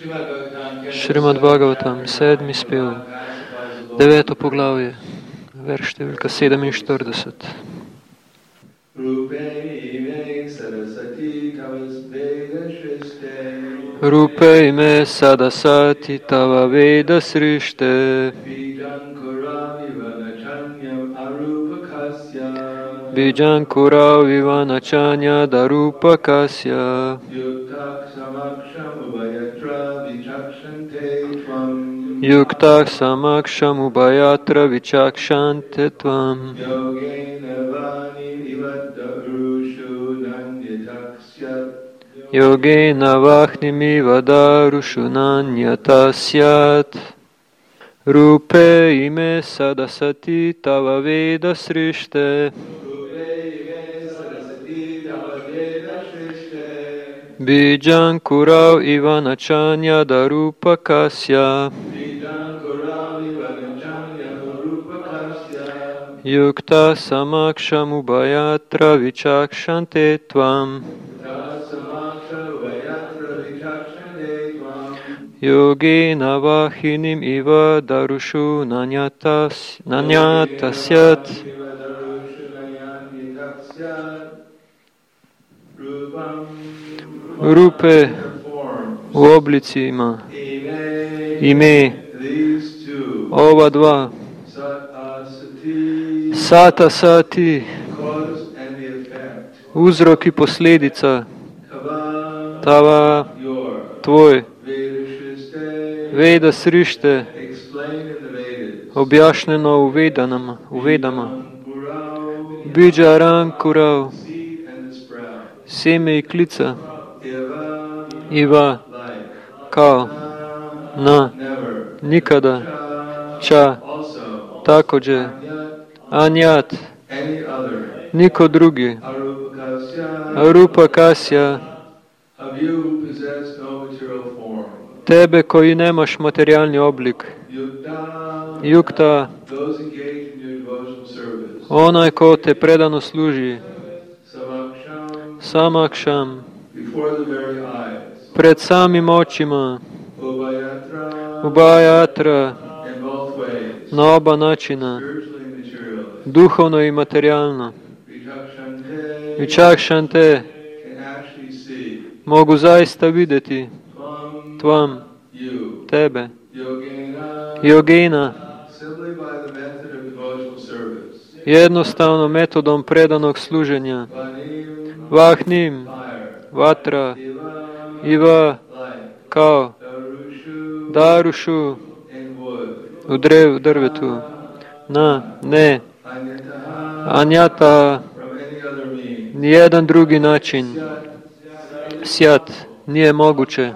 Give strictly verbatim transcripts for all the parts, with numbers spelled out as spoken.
Šrimad Bhagavatam, sedmi spev, deveto poglavje, verš številka sedeminštirideset. Rupe ime sadasati tava veda srište Bijan kurau vivanachanya darupa kasya Yuktak samaksham ubhayatra vichakshante tvam Yogena vahnimi vadarushu nanyatasyat Rupe ime sadasati tava veda srište Bijan kurau ivanachanya darupa kasya Yukta samaksham ubhayatra vichakshante tvam Yogena vahinim iva darushu nanyatas, nanyatasyat Rupe u oblici ima ime ova dva Sata sati uzrok i posljedica tava tvoj Veda srište objašnjeno u vedanama, u vedama. Bija rankurau, seme i klica, iva, kao, na, nikada, ča, također, anjat, niko drugi, arupa kasya, tebe koji nemaš materijalni oblik, yukta, onaj ko te predano služi, samaksham, pred samim očima, ubhayatra, na oba načina, duhovno i materijalno, vichakshante, mogu zaista vidjeti tvam, tebe, yogena, jednostavno metodom predanog služenja, vahnim, vatra, iva, kao, darušu, u drev, drvetu, na, ne, anjata, nijedan drugi način, sjat, nije moguće.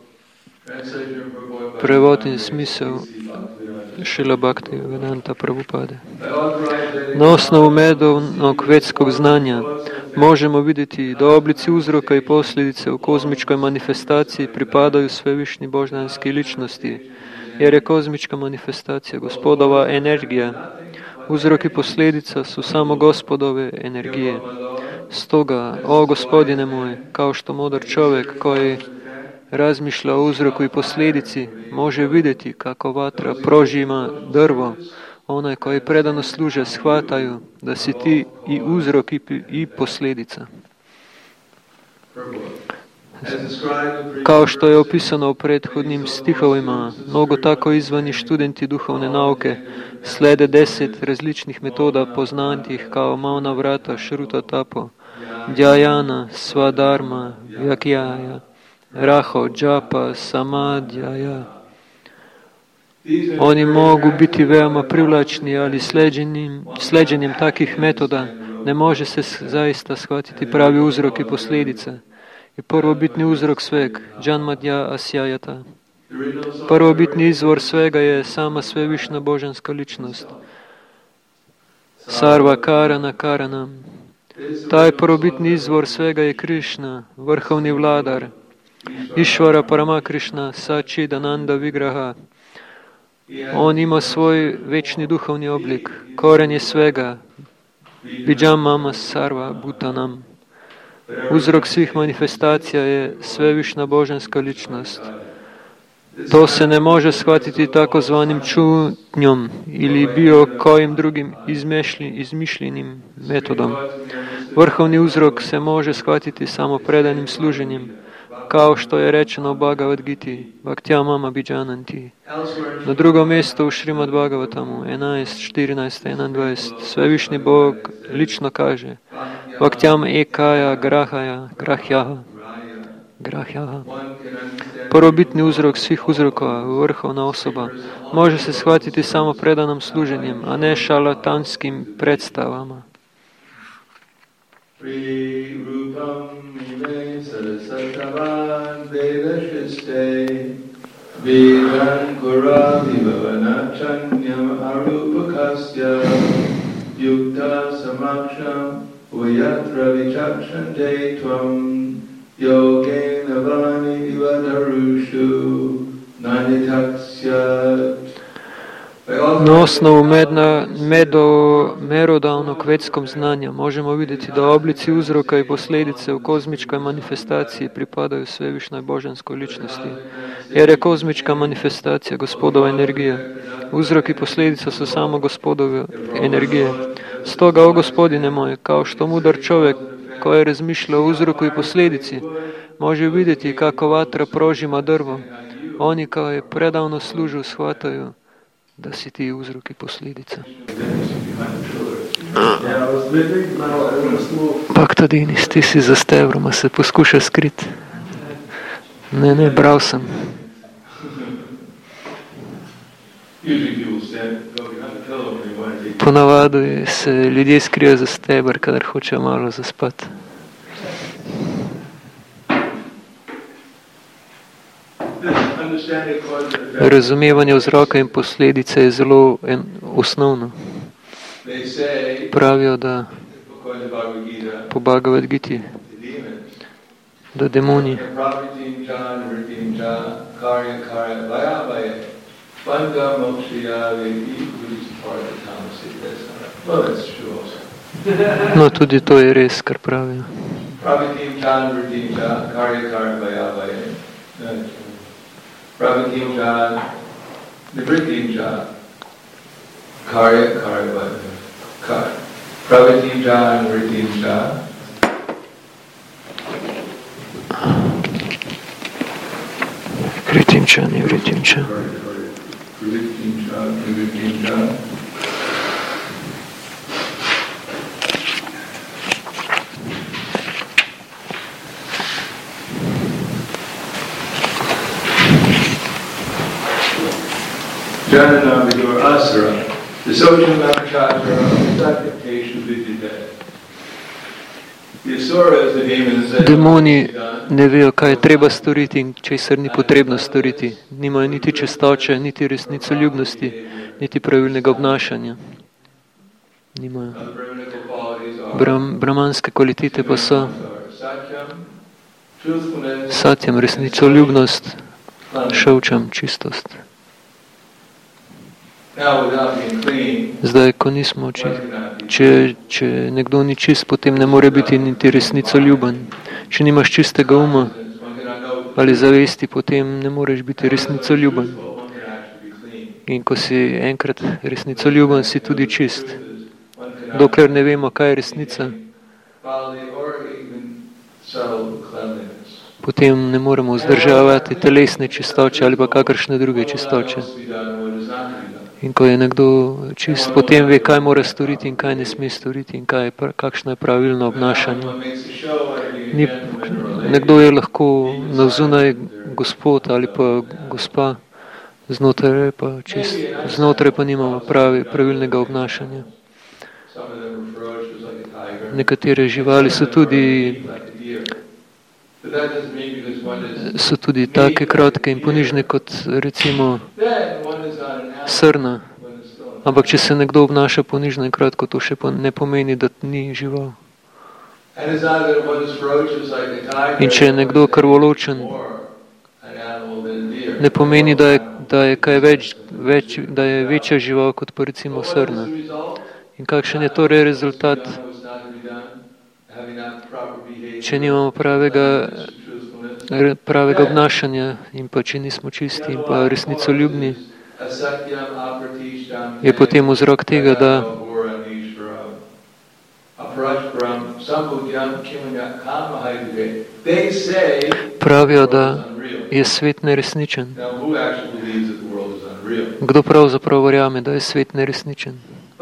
Prevodni smisao Šrila Bhakti Vedanta Prabhupade. Na osnovu medovnog vedskog znanja možemo vidjeti da oblici uzroka i posljedice u kozmičkoj manifestaciji pripadaju svevišnji božanski ličnosti, jer je kozmička manifestacija gospodova energija. Uzrok i posljedica su samo gospodove energije. Stoga, o gospodine moj, kao što mudar čovjek koji razmišlja o uzroku i posljedici, može vidjeti kako vatra prožima drvo, onaj koji predano služe shvataju da si ti i uzrok i, i posljedica. Kao što je opisano u prethodnim stihovima, mnogo tako izvani studenti duhovne nauke slede deset različnih metoda poznatih kao Mauna Vrata, Šruta Tapo, Dhyayana, Svadharma, Vyakyaja, Raho, Džapa, Samadhyaja. Oni mogu biti veoma privlačni, ali sleđenjem, sleđenjem takvih metoda ne može se zaista shvatiti pravi uzrok i posljedica. I prvobitni uzrok sveg, Janmadhya Asyayata. Prvobitni izvor svega je sama svevišna božanska ličnost. Sarva Karana Karanam. Taj prvobitni izvor svega je Krishna, vrhovni vladar. Išvara Paramakrishna, Sachidananda Vigraha. On ima svoj večni duhovni oblik, koren je svega, Bijam Mama Sarva Bhutanam. Uzrok svih manifestacija je svevišna božanska ličnost. To se ne može shvatiti tako zvanim čutnjom ili bio kojim drugim izmišljenim metodom. Vrhovni uzrok se može shvatiti samo predanim služenjem, kao što je rečeno u Bhagavad Giti, Bhaktyamam abhijananti. Na drugom mjestu u Šrimad Bhagavatamu, jedanaest, četrnaest, enaindvajset, Svevišnji Bog lično kaže, Bhaktyam ekaya grahaya grahyaha. grahyaha. Prvobitni uzrok svih uzrokova, vrhovna osoba, može se shvatiti samo predanom služenjem, a ne šalatanskim predstavama. Yogena vani ivadarushu nanitaksya. Na osnovu medna, medo, merodavnog vetskom znanja možemo vidjeti da oblici uzroka i posljedice u kozmičkoj manifestaciji pripadaju svevišnjoj božanskoj ličnosti, jer je kozmička manifestacija gospodova energija. Uzrok i posljedica su samo gospodove energije. Stoga, o gospodine moj, kao što mudar čovjek koji razmišlja o uzroku i posljedici, može vidjeti kako vatra prožima drvo. Oni kao je predavno služu shvataju da si ti uzrok i posljedica. Bhaktadinis, ti si za stebrom, a se poskuša skriti. Ne, ne, bral sam. Ponavadu se ljudje skrijo za stebr, kadar hoče malo zaspati. Razumevanje vzroka in posledice je zelo en, osnovno. Pravijo, da po Bhagavad Giti, da demoni no, tudi to je res, kar pravijo. Prabhakim Jan, Nivritim Jan, Karya Karya Karya. Prabhakim Jan, Nivritim Jan. Kritim Jan, Nivritim Jan. Nivritim Jan, Nivritim Jan. Janana Vidur Asura, the social nakshatra of sanctification vidya. The Asuras, the demons, demoni ne vejo, kaj je treba storiti in česar ni potrebno storiti. Nimajo niti čistoče, niti resnicoljubnosti, niti pravilnega obnašanja. Nimajo. Bram, brahmanske kvalitete pa so satyam, resnicoljubnost, šaučam, čistost. Zdaj, ko nismo čisti, če, če nekdo ni čist, potem ne more biti niti resnicoljuben. Če nimaš čistega uma ali zavesti, potem ne moreš biti resnicoljuben. In ko si enkrat resnicoljuben, si tudi čist. Dokler ne vemo, kaj je resnica, potem ne moremo vzdržavati telesne čistoče ali pa kakršne druge čistoče. In ko je nekdo čist, potem ve, kaj mora storiti in kaj ne sme storiti in kaj je, kakšno je pravilno obnašanje. Ni, nekdo je lahko navzunaj gospod ali pa gospa, znotraj pa čist, znotraj pa nimamo pravi, pravilnega obnašanja. Nekatere živali so tudi so tudi take kratke in ponižne kot recimo srna. Ampak če se nekdo obnaša ponižno in kratko, to še ne pomeni, da ni žival. In če je nekdo krvoločen, ne pomeni, da je, da je kaj več, več, da je večja žival kot pa recimo srna. In kakšen je torej rezultat? Če nimamo pravega pravega obnašanja in pa če nismo čisti in pa resnicoljubni, je potem vzrok tega, da pravijo, da je svet neresničen. Kdo pravzaprav verjame, da je svet neresničen?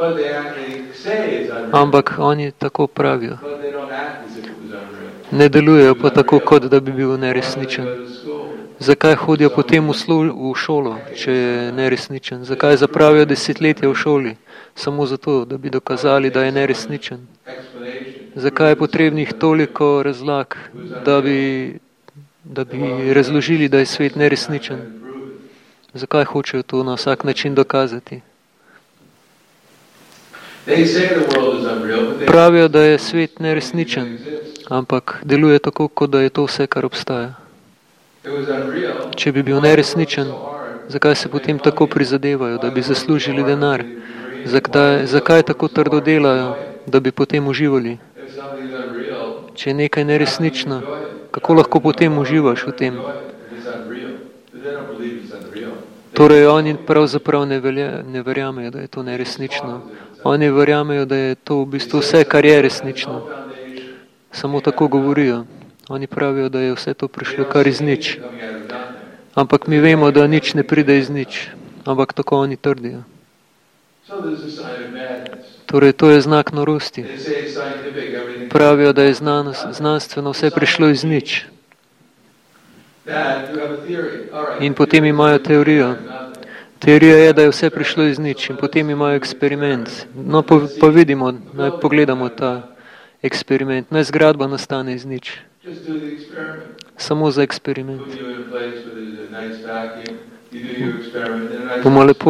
Ampak oni tako pravijo. Ne delujejo pa tako, kot da bi bil neresničen. Zakaj hodijo potem v, slu, v šolo, če je neresničen? Zakaj zapravijo desetletja v šoli? Samo zato, da bi dokazali, da je neresničen. Zakaj je potrebnih toliko razlag, da bi, da bi razložili, da je svet neresničen? Zakaj hočejo to na vsak način dokazati? Pravijo, da je svet neresničen, ampak deluje tako, kot da je to vse, kar obstaja. Če bi bil neresničen, zakaj se potem tako prizadevajo, da bi zaslužili denar? Zakaj, zakaj tako trdo delajo, da bi potem uživali? Če je nekaj neresnično, kako lahko potem uživaš v tem? Torej, oni pravzaprav ne, velja, ne verjamejo, da je to neresnično. Oni verjamejo, da je to v bistvu vse, kar je resnično. Samo tako govorijo. Oni pravijo, da je vse to prišlo kar iz nič. Ampak mi vemo, da nič ne pride iz nič. Ampak tako oni trdijo. Torej, to je znak norosti. Pravijo, da je znanost, znanstveno vse prišlo iz nič. In potem imajo teorijo. Teorija je, da je vse prišlo iz nič. In potem imajo eksperiment. No, pa, pa vidimo, naj pogledamo ta eksperiment. Naj zgradba nastane iz nič. Samo za eksperiment. Bomo lepo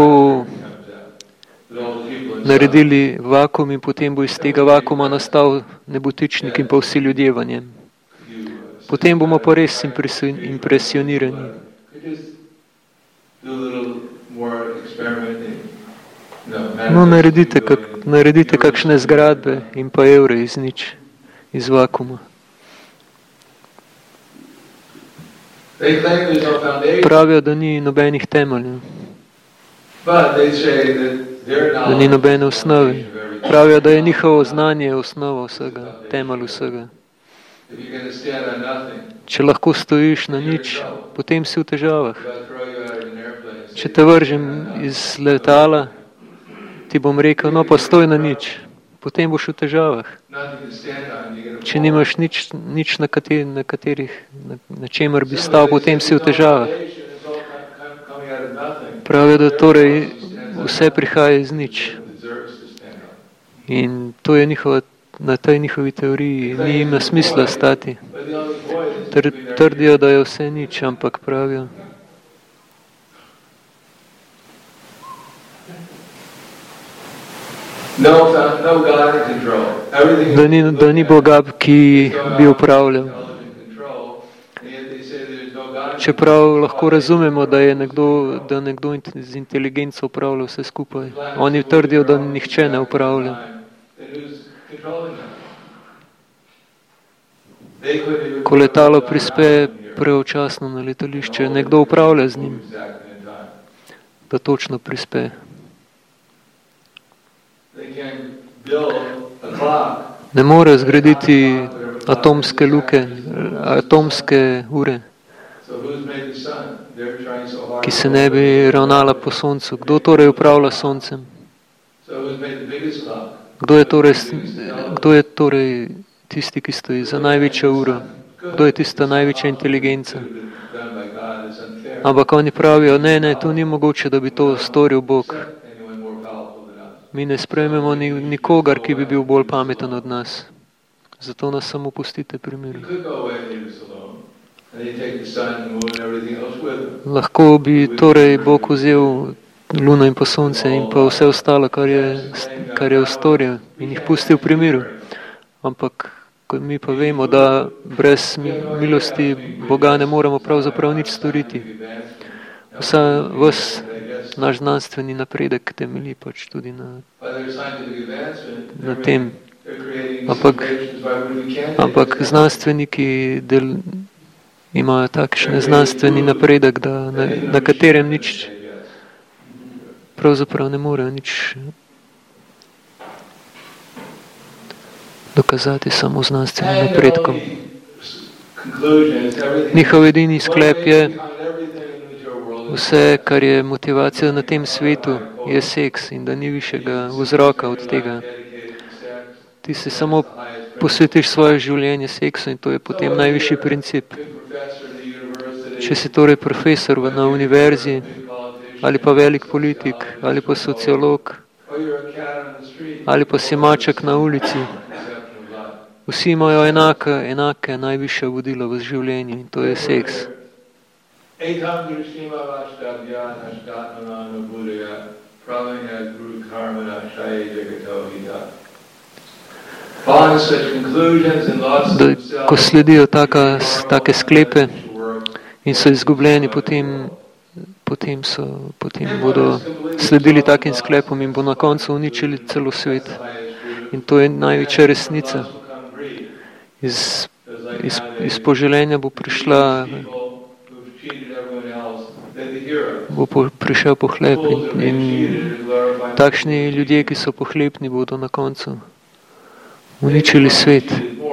naredili vakuum in potem bo iz tega vakuuma nastal nebotičnik in pa vsi ljudje v njem. Potem bomo pa res impresionirani. No, naredite, kak, naredite kakšne zgradbe in pa evre iz nič, iz vakuuma. Pravijo, da ni nobenih temeljev, da ni nobene osnove. Pravijo, da je njihovo znanje osnova vsega, temelj vsega. Če lahko stojiš na nič, potem si v težavah. Če te vržem iz letala, ti bom rekel, no pa stoj na nič. Potem boš v težavah. Če nimaš nič, nič na, kateri, na katerih, na, na čemer bi stal, potem si v težavah. Pravijo, da torej vse prihaja iz nič. In to je njihova, na tej njihovi teoriji ni ima smisla stati. Tr, trdijo, da je vse nič, ampak pravijo. Da ni, da ni Boga, ki bi upravljal. Čeprav lahko razumemo, da je nekdo, da nekdo z inteligenco upravlja vse skupaj. Oni trdijo, da nihče ne upravlja. Ko letalo prispe pravočasno na letališče, nekdo upravlja z njim, da točno prispe. Ne more zgraditi atomske luke, atomske ure, ki se ne bi ravnala po soncu. Kdo torej upravlja soncem? Kdo je torej, kdo je torej tisti, ki stoji za največjo uro? Kdo je tista največja inteligenca? Ampak oni pravijo, ne, ne, to ni mogoče, da bi to storil Bog. Mi ne sprejmemo nikogar, ki bi bil bolj pameten od nas. Zato nas samo pustite pri miru. Lahko bi torej Bog vzel luno in pa sonce in pa vse ostalo, kar je, kar je ustvaril in jih pustil pri miru. Ampak mi pa vemo, da brez milosti Boga ne moremo pravzaprav nič storiti. Vsa vas naš znanstveni napredek temelji pač tudi na, na tem. Ampak, ampak znanstveniki del, imajo takšen znanstveni napredek, da na, na katerem nič pravzaprav ne morejo nič dokazati samo znanstvenim napredkom. Njihov edini sklep je, vse, kar je motivacija na tem svetu, je seks in da ni višjega vzroka od tega. Ti se samo posvetiš svoje življenje seksu in to je potem najvišji princip. Če si torej profesor na univerzi, ali pa velik politik, ali pa sociolog, ali pa si maček na ulici, vsi imajo enake, enake najvišje vodilo v življenju in to je seks. Da, ko sledijo taka, take sklepe in so izgubljeni, potem, potem, so, potem bodo sledili takim sklepom in bo na koncu uničili celo svet. In to je največja resnica. Iz, iz, iz poželenja bo prišla, bo po, prišel pohlep in, in takšni ljudje, ki so pohlepni, bodo na koncu uničili svet.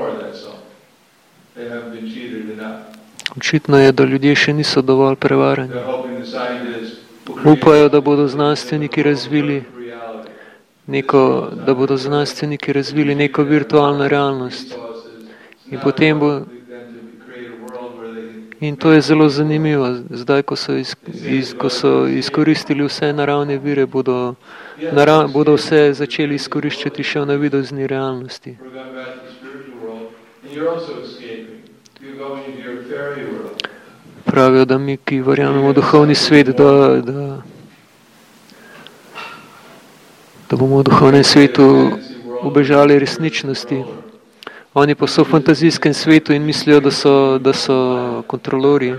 Očitno je, da ljudje še niso dovolj prevarani. Upajo, da bodo znanstveniki razvili neko, da bodo znanstveniki razvili neko virtualno realnost. In potem bo, in to je zelo zanimivo, zdaj, ko so, iz, iz, ko so izkoristili vse naravne vire, bodo, narav, bodo vse začeli izkoriščati še v navidezni realnosti. Pravijo, da mi, ki verjamemo v duhovni svet, da, da, da bomo v duhovnem svetu ubežali resničnosti. Oni pa so v fantazijskem svetu in mislijo, da so, da so kontrolori.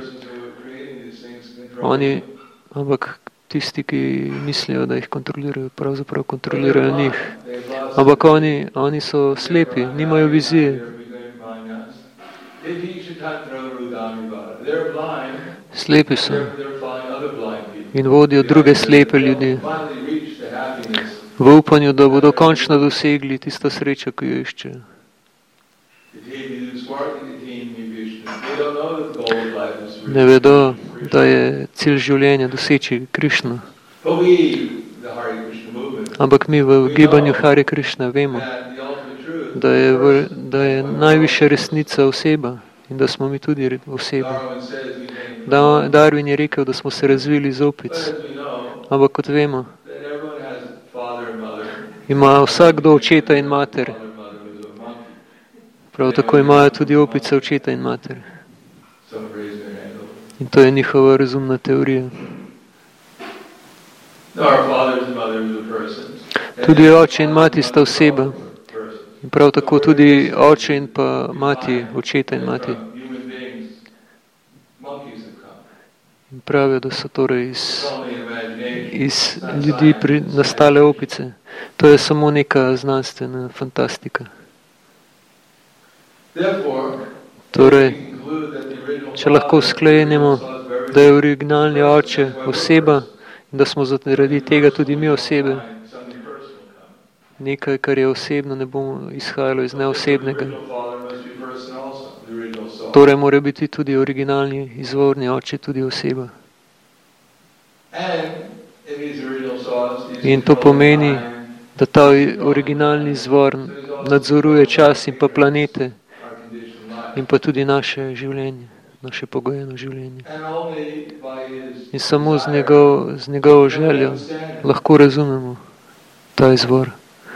Oni, ampak tisti, ki mislijo, da jih kontrolirajo, pravzaprav kontrolirajo njih. Ampak oni, oni so slepi, nimajo vizije. Slepi so in vodijo druge slepe ljudi v upanju, da bodo končno dosegli tisto srečo, ki jo iščejo. Ne vedo, da je cilj življenja doseči Krišno. Ampak mi v gibanju Hare Krišna vemo, da je, v, da je najvišja resnica oseba in da smo mi tudi oseba. Da, Darwin je rekel, da smo se razvili iz opic. Ampak kot vemo, ima vsakdo očeta in mater. Prav tako imajo tudi opice očeta in mater. In to je njihova razumna teorija. Tudi oče in mati sta oseba. In prav tako tudi oče in pa mati, očeta in mati. In pravijo, da so torej iz, iz ljudi pri, nastale opice. To je samo neka znanstvena fantastika. Torej, če lahko sklenemo, da je originalni oče oseba in da smo zaradi tega tudi mi osebe, nekaj, kar je osebno, ne bomo izhajalo iz neosebnega. Torej mora biti tudi originalni, izvorni oče tudi oseba. In to pomeni, da ta originalni izvor nadzoruje čas in pa planete in pa tudi naše življenje, naše pogojeno življenje. In samo z, njegov, z njegovo željo lahko razumemo ta izvor.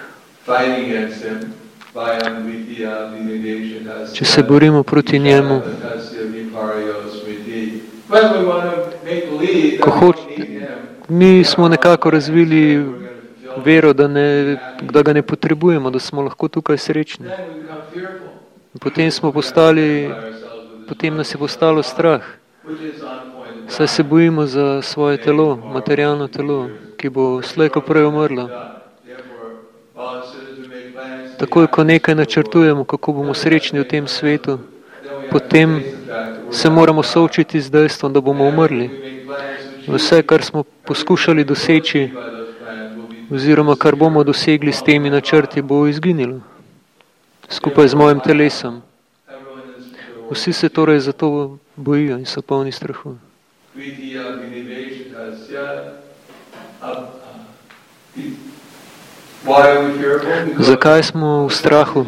Če se borimo proti njemu, ko hoč, mi smo nekako razvili vero, da, ne, da ga ne potrebujemo, da smo lahko tukaj srečni. Potem smo postali, potem nas je postalo strah. Saj se bojimo za svoje telo, materialno telo, ki bo slej ko prej umrlo. Takoj, ko nekaj načrtujemo, kako bomo srečni v tem svetu, potem se moramo soočiti z dejstvom, da bomo umrli. Vse, kar smo poskušali doseči, oziroma kar bomo dosegli s temi načrti, bo izginilo. Skupaj z mojim telesom. Vsi se torej zato bojijo in so polni strahu. Zakaj smo v strahu?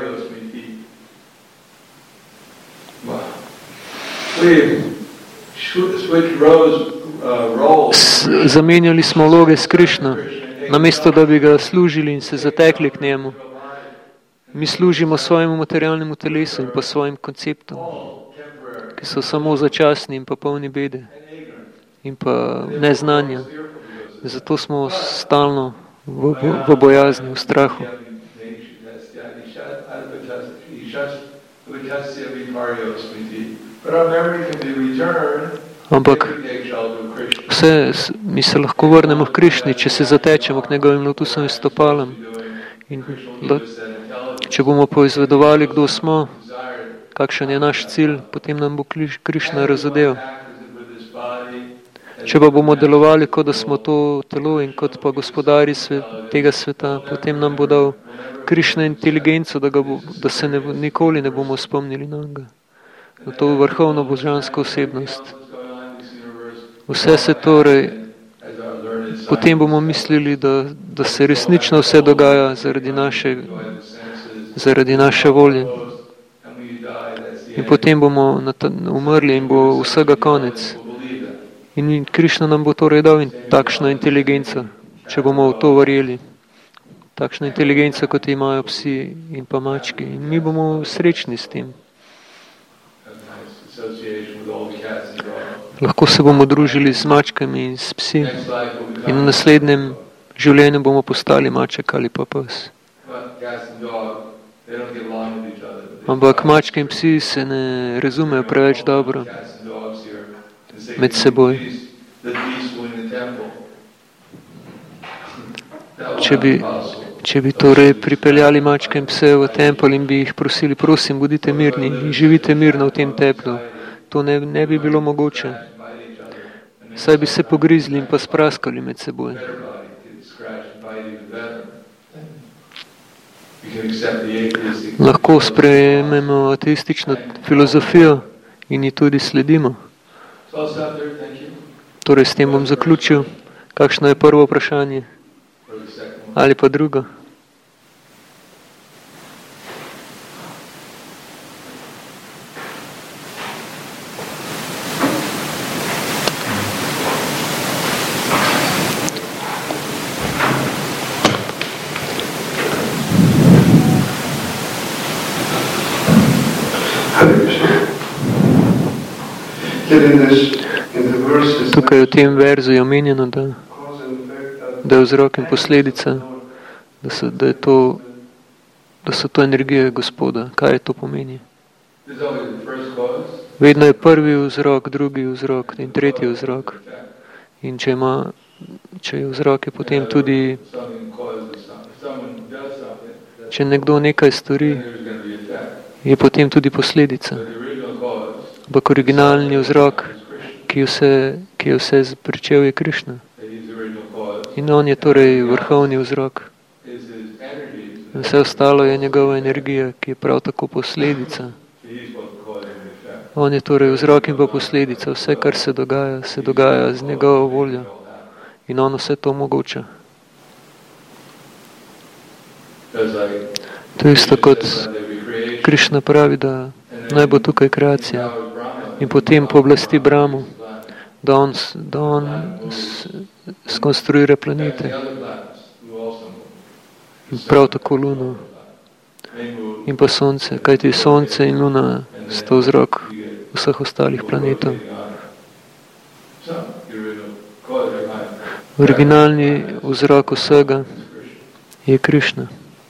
S, zamenjali smo vloge s Krišno, namesto da bi ga služili in se zatekli k njemu. Mi služimo svojemu materialnemu telesu in pa svojim konceptom, ki so samo začasni in pa polni bede in pa neznanja. Zato smo stalno v, v bojazni, v strahu. Ampak vse, mi se lahko vrnemo k Krišni, če se zatečemo k njegovim lotusovim stopalom. In če bomo poizvedovali, kdo smo, kakšen je naš cilj, potem nam bo Krišna razodel. Če pa bomo delovali, kot da smo to telo in kot pa gospodari svet, tega sveta, potem nam bo dal Krišna inteligenco, da, ga bo, da se ne, nikoli ne bomo spomnili na njega. Na to vrhovno božansko osebnost. Vse se torej, potem bomo mislili, da, da se resnično vse dogaja zaradi naše, zaradi naše volje. In potem bomo umrli in bo vsega konec. In Krišna nam bo torej dal in takšno inteligenco, če bomo v to verjeli. Takšno inteligenco, kot imajo psi in pa mački. In mi bomo srečni s tem. Lahko se bomo družili z mačkami in s psi. In v naslednjem življenju bomo postali maček ali pa pes. Ampak mačke in psi se ne razumejo preveč dobro med seboj. Če bi, če bi torej pripeljali mačke in pse v tempelj in bi jih prosili, prosim, bodite mirni in živite mirno v tem templu, to ne, ne bi bilo mogoče. Saj bi se pogrizli in pa spraskali med seboj. Lahko sprejmemo ateistično filozofijo in ji tudi sledimo. Torej, s tem bom zaključil. Kakšno je prvo vprašanje? Ali pa drugo? Tukaj v tem verzu je omenjeno, da, da je vzrok in posledica, da so, da je to, da so to energije Gospoda. Kaj to pomeni? Vedno je prvi vzrok, drugi vzrok in tretji vzrok. In če ima, če je vzrok, je potem tudi, če nekdo nekaj stori, je potem tudi posledica. Ampak originalni vzrok, ki, vse, ki je vse pričel, je Krišna. In on je torej vrhovni vzrok. In vse ostalo je njegova energija, ki je prav tako posledica. On je torej vzrok in pa posledica. Vse, kar se dogaja, se dogaja z njegovo voljo. In on vse to omogoča. To je isto kot Krišna pravi, da naj bo tukaj kreacija. In potem pooblasti Brahmu, da on, da on skonstruira planete. In prav tako Luno. In pa Sonce, kajti Sonce in Luna sta vzrok vseh ostalih planetov. Originalni vzrok vsega je Krišna.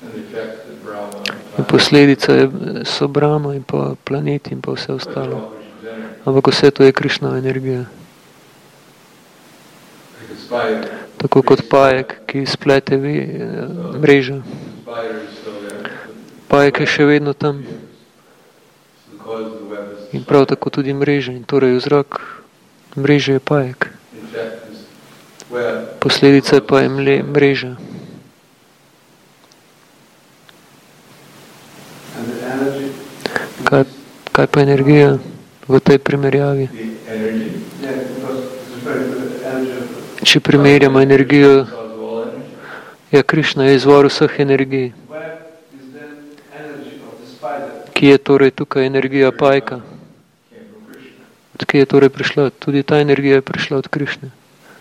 In posledica je, so Brahma in pa planeti in pa vse ostalo. Ampak vse to je Krišnova energija. Tako kot pajek, ki splete mrežo. Pajek je še vedno tam. In prav tako tudi mreža. In torej vzrok mreže je pajek. Posledica pa je mle, mreža. Kaj, kaj pa energija v tej primerjavi? Če primerjamo energijo, ja, Krišna je izvor vseh energij. Kje je torej tukaj energija pajka? Od kje je torej prišla? Tudi ta energija je prišla od Krišne.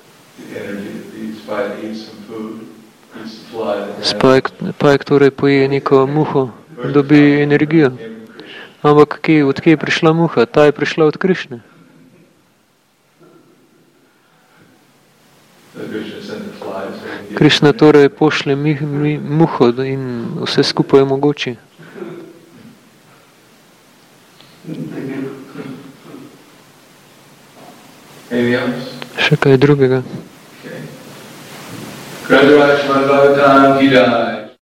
Pajek, pajek torej poje neko muho, dobi energijo. Ampak kje, od kje je prišla muha? Ta je prišla od Krišne. Krišna torej pošle mi, mi, muho in vse skupaj omogoči. Še kaj drugega? Grandharaj Srimad Bhagavatam ki jai.